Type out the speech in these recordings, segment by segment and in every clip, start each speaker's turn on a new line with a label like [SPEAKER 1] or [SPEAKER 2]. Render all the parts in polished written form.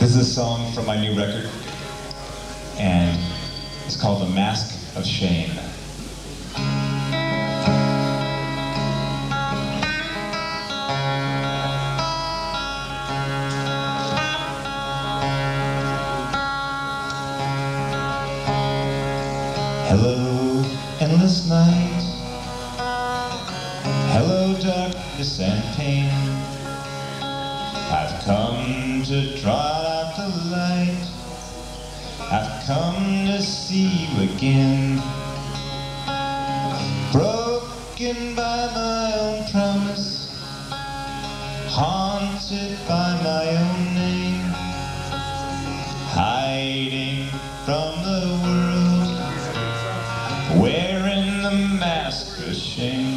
[SPEAKER 1] This is a song from my new record, and it's called The Mask of Shame. Hello, endless night. Hello, darkness and pain. I've come to draw out the light. I've come to see you again. Broken by my own promise, haunted by my own name, hiding from the world, wearing the mask of shame.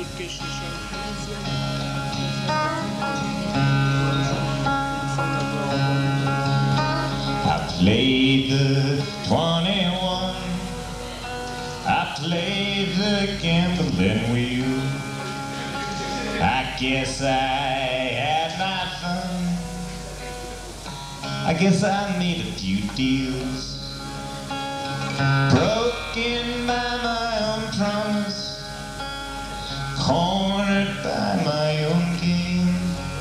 [SPEAKER 1] I played the 21, I played the gambling wheel. I guess I had my fun. I guess I made a few deals. Broken by my own promise, cornered by my own game,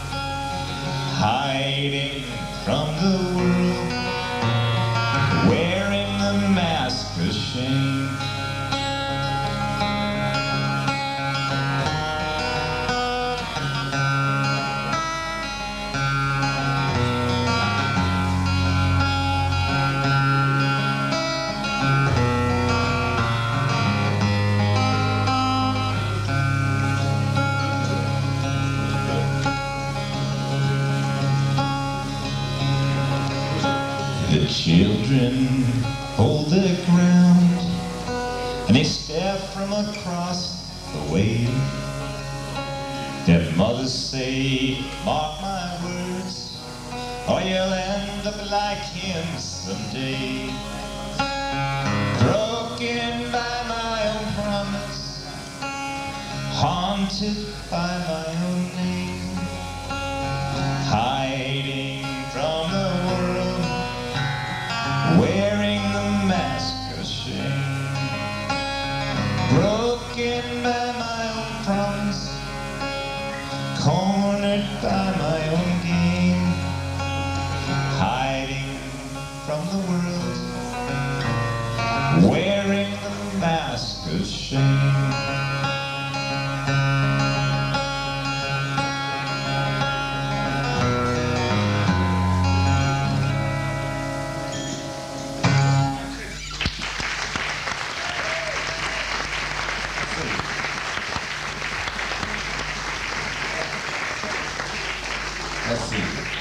[SPEAKER 1] hiding from the world, wearing the mask of shame. The children hold their ground, and they stare from across the way. Their mothers say, mark my words, or you'll end up like him someday. Broken by my own promise, haunted by my own name, hiding from the world, wearing the mask of shame. Broken by my own promise, cornered by my own game, hiding from the world, wearing the mask of shame. Let's see.